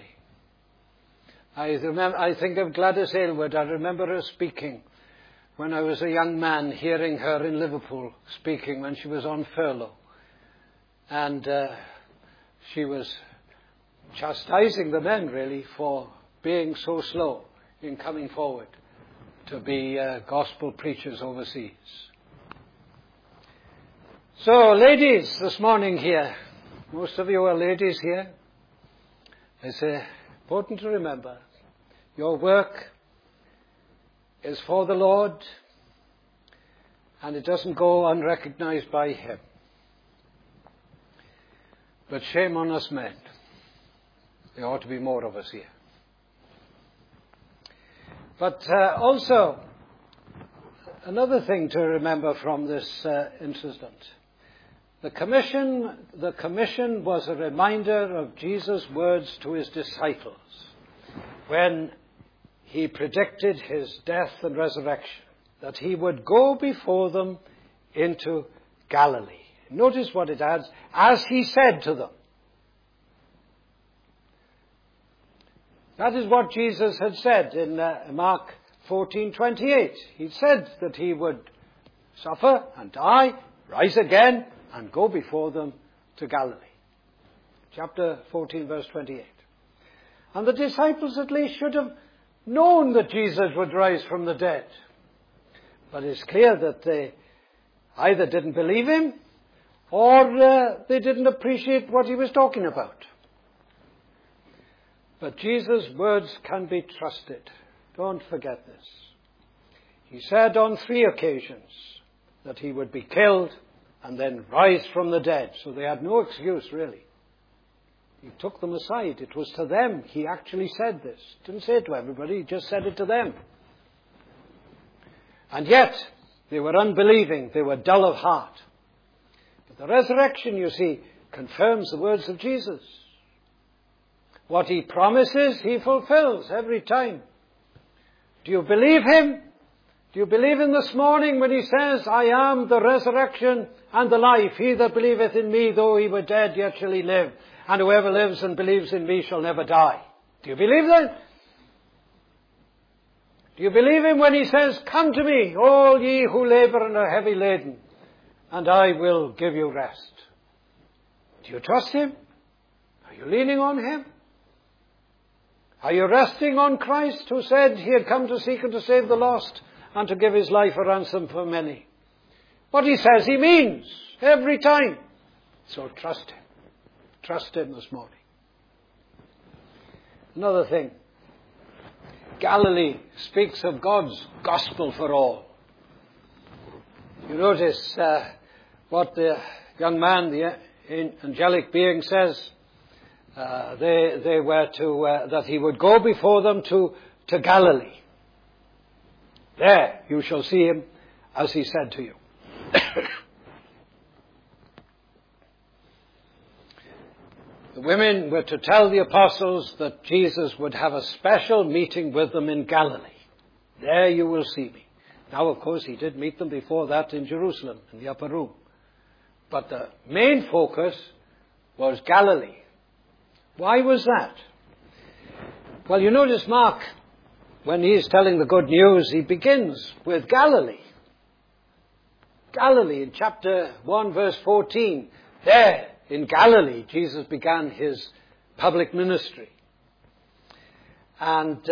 I think of Gladys Aylward. I remember her speaking when I was a young man, hearing her in Liverpool speaking when she was on furlough. And she was chastising the men, really, for being so slow in coming forward to be gospel preachers overseas. So, ladies, this morning here, most of you are ladies here. It's important to remember your work is for the Lord, and it doesn't go unrecognized by him. But shame on us men. There ought to be more of us here. But also, another thing to remember from this incident. The commission was a reminder of Jesus' words to his disciples when he predicted his death and resurrection, that he would go before them into Galilee. Notice what it adds, as he said to them. That is what Jesus had said in Mark 14:28. He said that he would suffer and die, rise again, and go before them to Galilee. Chapter 14, verse 28. And the disciples at least should have known that Jesus would rise from the dead. But it's clear that they either didn't believe him or they didn't appreciate what he was talking about. But Jesus' words can be trusted. Don't forget this. He said on 3 occasions that he would be killed and then rise from the dead. So they had no excuse, really. He took them aside. It was to them he actually said this. Didn't say it to everybody, he just said it to them. And yet, they were unbelieving. They were dull of heart. But the resurrection, you see, confirms the words of Jesus. What he promises, he fulfills every time. Do you believe him? Do Do you believe him this morning when he says, I am the resurrection and the life. He that believeth in me, though he were dead, yet shall he live. And whoever lives and believes in me shall never die. Do you believe that? Do you believe him when he says, come to me, all ye who labour and are heavy laden, and I will give you rest? Do you trust him? Are you leaning on him? Are you resting on Christ, who said he had come to seek and to save the lost and to give his life a ransom for many? What he says he means every time. So trust him. Trust him this morning. Another thing. Galilee speaks of God's gospel for all. You notice what the young man, the angelic being, says. They were that he would go before them to Galilee. There you shall see him, as he said to you. The women were to tell the apostles that Jesus would have a special meeting with them in Galilee. There you will see me. Now, of course, he did meet them before that in Jerusalem, in the upper room. But the main focus was Galilee. Why was that? Well, you notice Mark, when he's telling the good news, he begins with Galilee. Galilee in chapter 1, verse 14. There, in Galilee, Jesus began his public ministry. And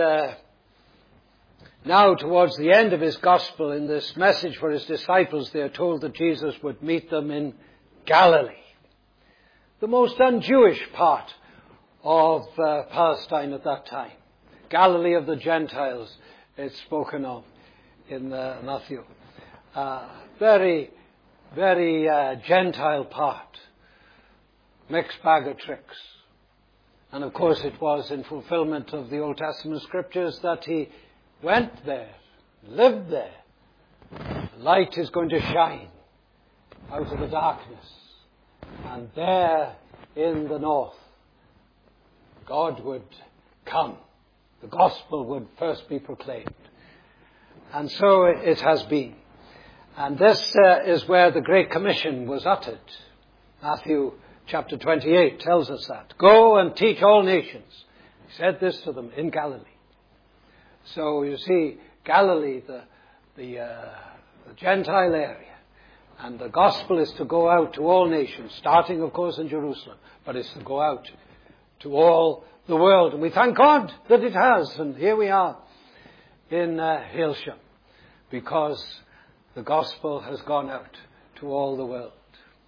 now, towards the end of his gospel, in this message for his disciples, they are told that Jesus would meet them in Galilee, the most un-Jewish part of Palestine at that time. Galilee of the Gentiles, it's spoken of in Matthew. Very, very Gentile part. Mixed bag of tricks. And of course it was in fulfillment of the Old Testament scriptures that he went there, lived there. The light is going to shine out of the darkness. And there in the north, God would come. The gospel would first be proclaimed. And so it has been. And this is where the Great Commission was uttered. Matthew chapter 28 tells us that. Go and teach all nations. He said this to them in Galilee. So you see, Galilee, the Gentile area. And the gospel is to go out to all nations, starting, of course, in Jerusalem. But it's to go out to all the world. And we thank God that it has. And here we are in Hailsham, because the gospel has gone out to all the world.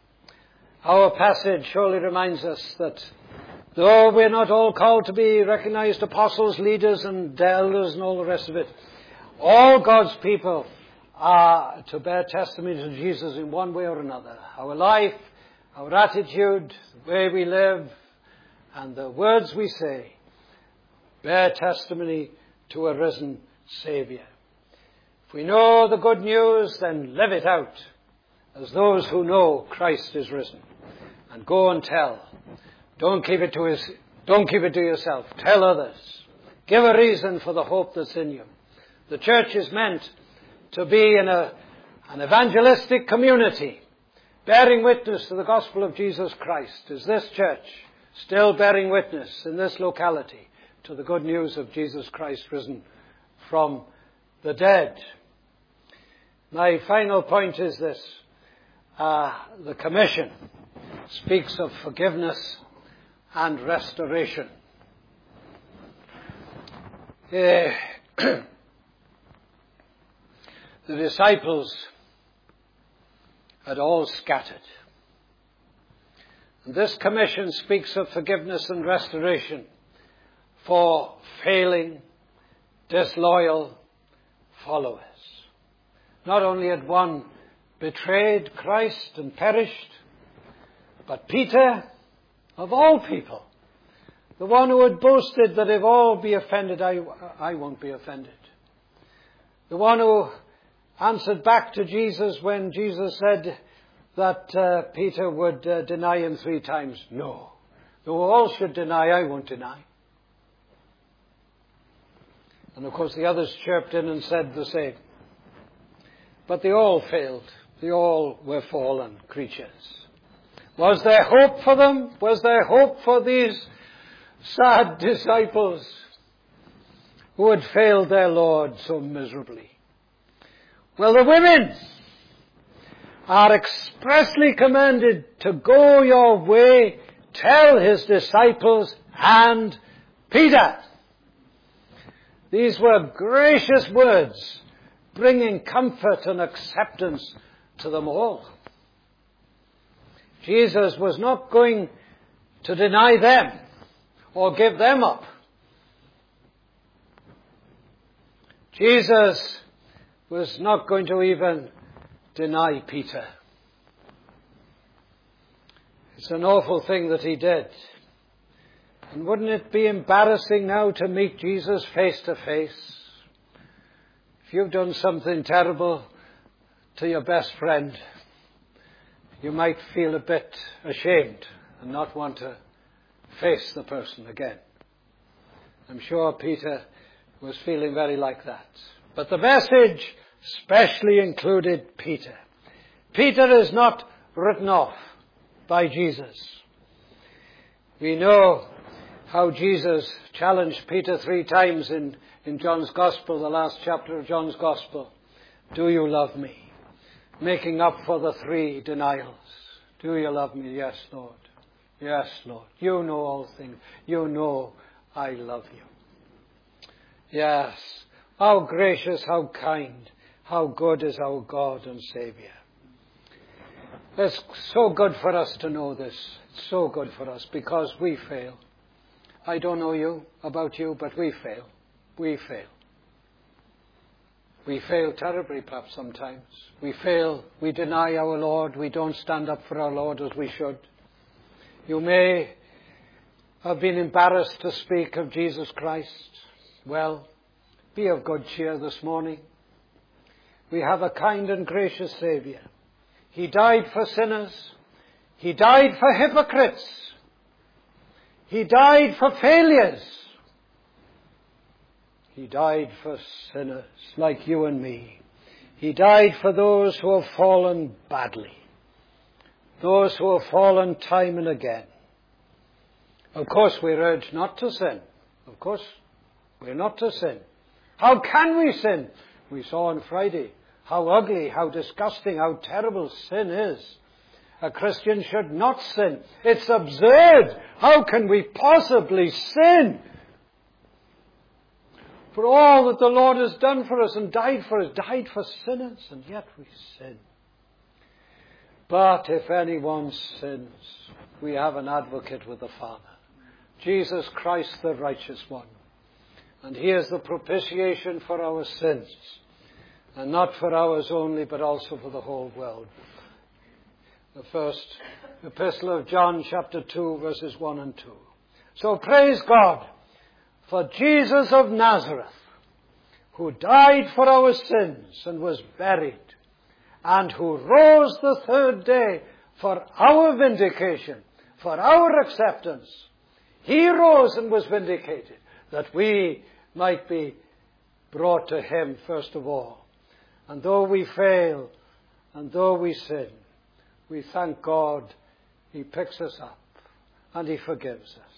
Our passage surely reminds us that though we're not all called to be recognized apostles, leaders and elders and all the rest of it, all God's people are to bear testimony to Jesus in one way or another. Our life, our attitude, the way we live, and the words we say bear testimony to a risen Saviour. If we know the good news, then live it out as those who know Christ is risen. And go and tell. Don't keep it to yourself. Tell others. Give a reason for the hope that's in you. The church is meant to be in an evangelistic community, bearing witness to the gospel of Jesus Christ. Is this church still bearing witness in this locality to the good news of Jesus Christ risen from the dead? My final point is this. The commission speaks of forgiveness and restoration. The disciples had all scattered. And this commission speaks of forgiveness and restoration for failing, disloyal followers. Not only had one betrayed Christ and perished, but Peter, of all people, the one who had boasted that if all be offended, I won't be offended. The one who answered back to Jesus when Jesus said that Peter would deny him 3 times. No. Though all should deny, I won't deny. And of course the others chirped in and said the same. But they all failed. They all were fallen creatures. Was there hope for them? Was there hope for these sad disciples who had failed their Lord so miserably? Well, the women are expressly commanded to go your way, tell his disciples and Peter. These were gracious words, bringing comfort and acceptance to them all. Jesus was not going to deny them or give them up. Jesus was not going to even deny Peter. It's an awful thing that he did. And wouldn't it be embarrassing now to meet Jesus face to face? If you've done something terrible to your best friend, you might feel a bit ashamed and not want to face the person again. I'm sure Peter was feeling very like that. But the message specially included Peter. Peter is not written off by Jesus. We know how Jesus challenged Peter 3 times in John's Gospel, the last chapter of John's Gospel. Do you love me? Making up for the 3 denials. Do you love me? Yes, Lord. Yes, Lord. You know all things. You know I love you. Yes. How gracious, how kind, how good is our God and Saviour. It's so good for us to know this. It's so good for us because we fail. I don't know about you, but we fail. We fail. We fail terribly perhaps sometimes. We fail. We deny our Lord. We don't stand up for our Lord as we should. You may have been embarrassed to speak of Jesus Christ. Well, be of good cheer this morning. We have a kind and gracious Saviour. He died for sinners. He died for hypocrites. He died for failures. He died for sinners like you and me. He died for those who have fallen badly. Those who have fallen time and again. Of course, we're urged not to sin. Of course, we're not to sin. How can we sin? We saw on Friday how ugly, how disgusting, how terrible sin is. A Christian should not sin. It's absurd. How can we possibly sin? For all that the Lord has done for us and died for us, died for sinners, and yet we sin. But if anyone sins, we have an advocate with the Father, Jesus Christ the righteous one. And he is the propitiation for our sins, and not for ours only, but also for the whole world. The first epistle of John, chapter 2, verses 1 and 2. So praise God for Jesus of Nazareth, who died for our sins and was buried, and who rose the 3rd day for our vindication, for our acceptance. He rose and was vindicated, that we might be brought to him first of all. And though we fail, and though we sin, we thank God he picks us up, and he forgives us.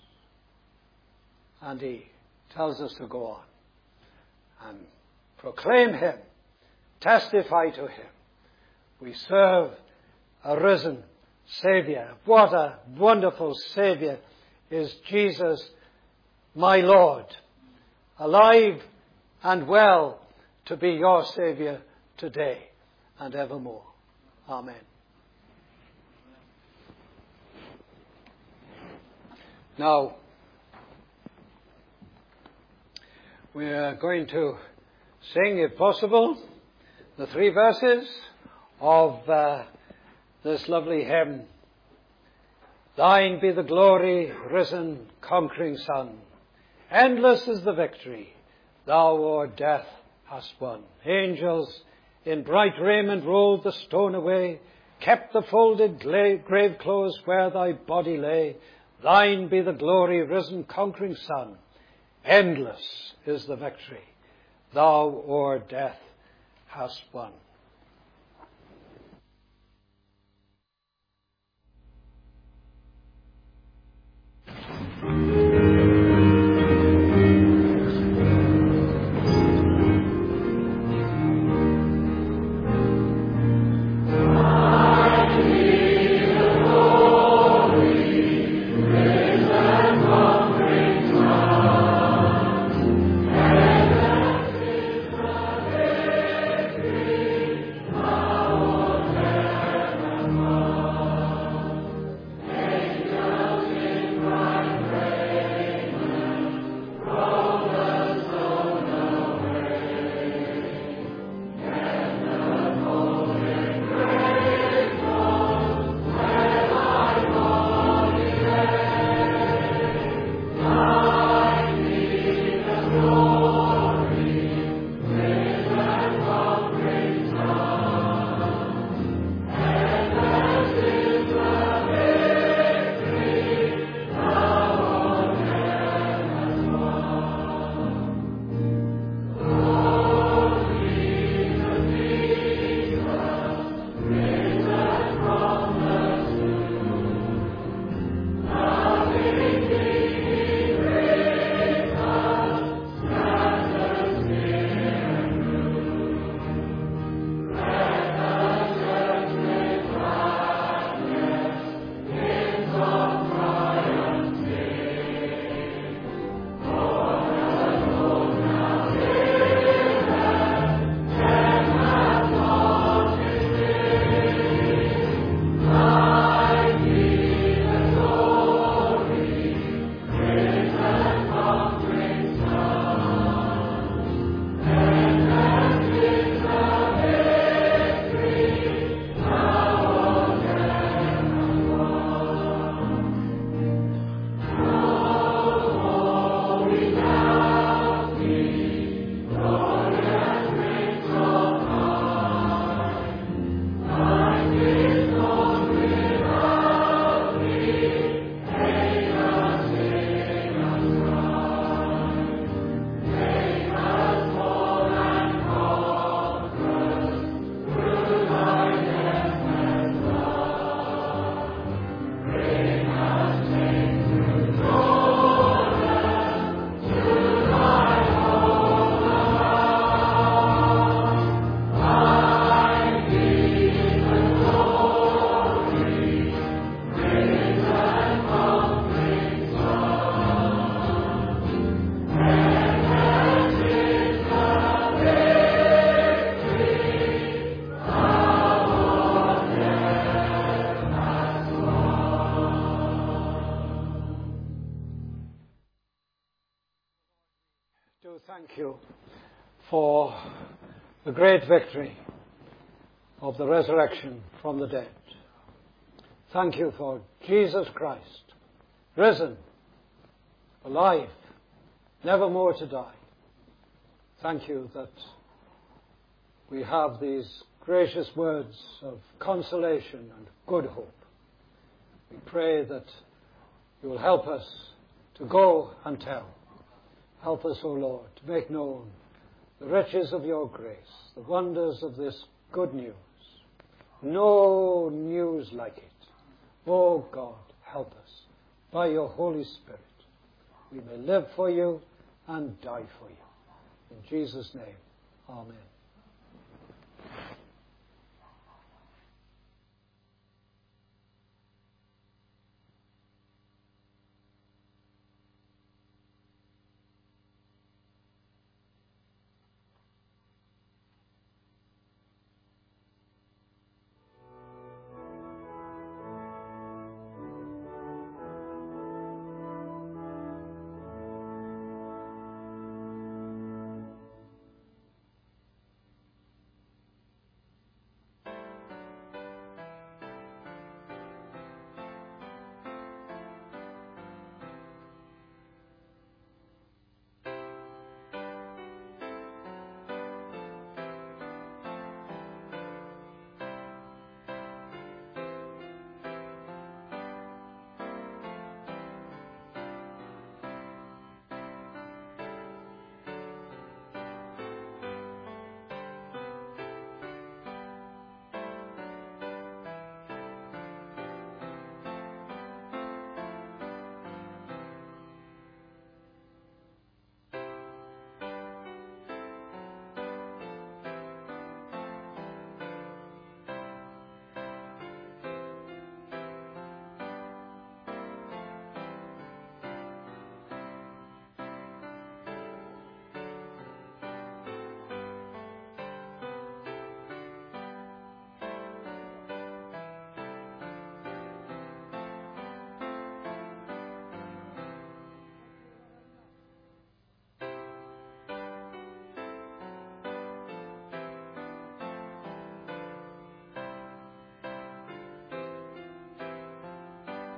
And he tells us to go on and proclaim him, testify to him. We serve a risen Saviour. What a wonderful Saviour is Jesus, my Lord, alive and well to be your Saviour today and evermore. Amen. Now, we are going to sing, if possible, the 3 verses of this lovely hymn. Thine be the glory, risen, conquering Son. Endless is the victory thou o'er death hast won. Angels in bright raiment rolled the stone away, kept the folded grave clothes where thy body lay. Thine be the glory, risen, conquering Son. Endless is the victory thou o'er death hast won. Thank you for the great victory of the resurrection from the dead. Thank you for Jesus Christ, risen, alive, never more to die. Thank you that we have these gracious words of consolation and good hope. We pray that you will help us to go and tell. Help us, O Lord, to make known the riches of your grace, the wonders of this good news. No news like it. O God, help us by your Holy Spirit. We may live for you and die for you. In Jesus' name, amen.